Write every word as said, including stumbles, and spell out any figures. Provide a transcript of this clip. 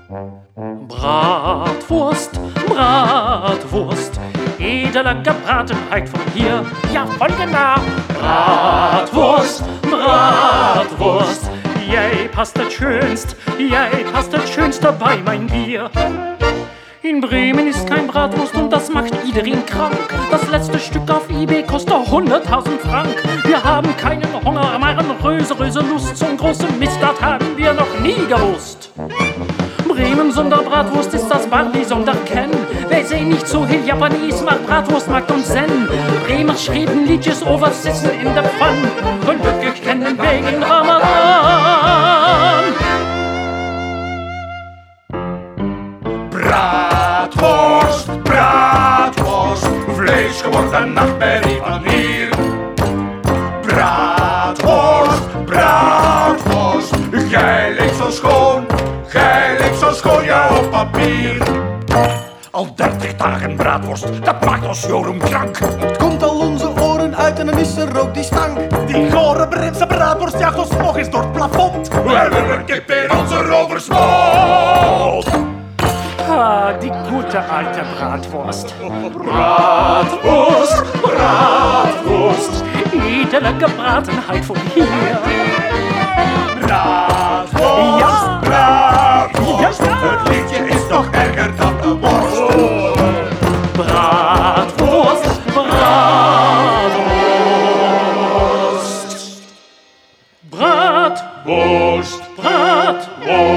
Bratwurst, Bratwurst, edele Gebratenheit von hier, ja von genau. Bratwurst, Bratwurst, jij past het schönst, jij past het schönst bei mein Bier. In Bremen ist kein Bratwurst und das macht iedereen krank. Das letzte Stück auf eBay kostet hunderttausend Frank. Wir haben keinen Hunger, machen Röse, Röse Lust. So'n großen Mist, das haben wir noch nie gewusst. Bremen sonder Bratwurst ist das Barbie sonder Ken. Wer sehen nicht so heel Japanes, macht Bratwurst, Markt und Zen. Bremer schreiben Liedjes over Sitzen in der Pfann. Und glücklich kennen wegen Ramadan. Bratwurst, Bratwurst, vlees geworden nachtmerrie van hier. Bratwurst, Bratwurst, gij leeft zo schoon, gij leeft zo schoon, ja op papier. Al dertig dagen bratwurst, dat maakt ons Jorum krank. Het komt al onze oren uit en dan is er ook die stank. Die gore Britse bratwurst jaagt ons nog eens door het plafond. We hebben kip in onze roversmond. Ah, die gute alte Bratwurst. Bratwurst, Bratwurst, edele Gebratenheit von hier. Bratwurst, Ja. Bratwurst, Ja. het liedje is nog erger dan de worst. Bratwurst, Bratwurst. Worst, Bratwurst.